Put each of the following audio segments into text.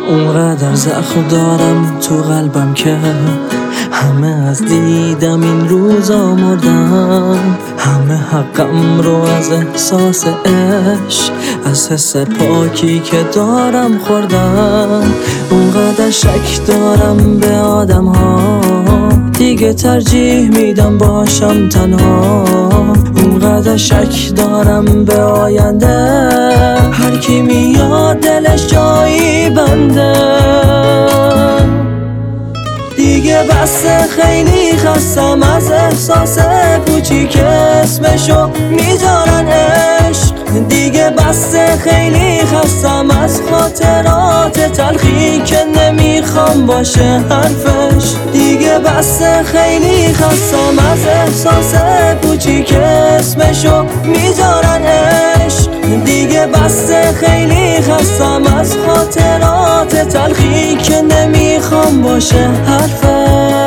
اونقدر زخم دارم تو قلبم که همه از دیدم این روزا مردم. همه حقم رو از احساس عشق، از حس پاکی که دارم خوردم. اونقدر شک دارم به آدم ها، دیگه ترجیح میدم باشم تنها. اونقدر شک دارم به آینده، هر کی میاد دلش جایی بنده. دیگه بسه خیلی خستم از احساس پوچی که اسمشو میذارن عشق. دیگه بسه خیلی خستم از خاطرات تلخی که نمیخوام باشه حرفش. دیگه بسه خیلی خستم از احساس پوچی که اسمشو میذارن عشق. دیگه بسه خیلی خستم از خاطرات تلخی که نمیخوام باشه حرفش.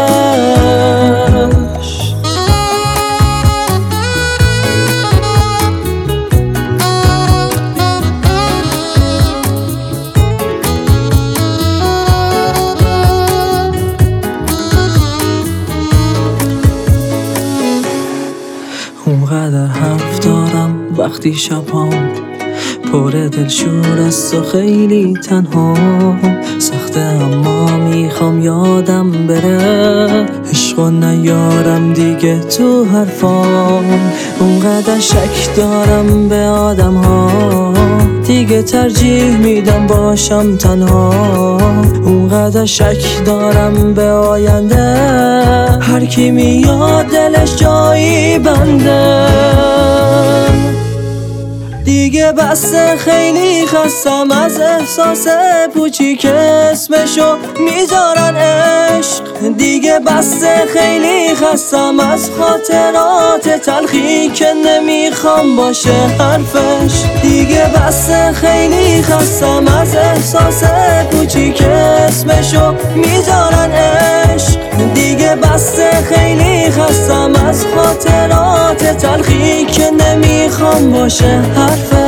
اونقدر حرف دارم وقتی شبام پر دلشور است و خیلی تنها. سخته اما میخوام یادم بره، عشقو نیارم دیگه تو حرفام. اونقدر شک دارم به آدم ها، دیگه ترجیح میدم باشم تنها. اونقدر شک دارم به آینده، هر کی میاد دلش جایی بنده. دیگه بسه خیلی خستم از احساس پوچی که اسمشو میذارن عشق. دیگه بسه خیلی خستم از خاطرات تلخی که نمیخوام باشه حرفش. دیگه بسه خیلی خستم از احساس پوچی که اسمشو میذارن عشق. دیگه بسه خیلی خستم از خاطرات تلخی که نمیخوام باشه حرفش.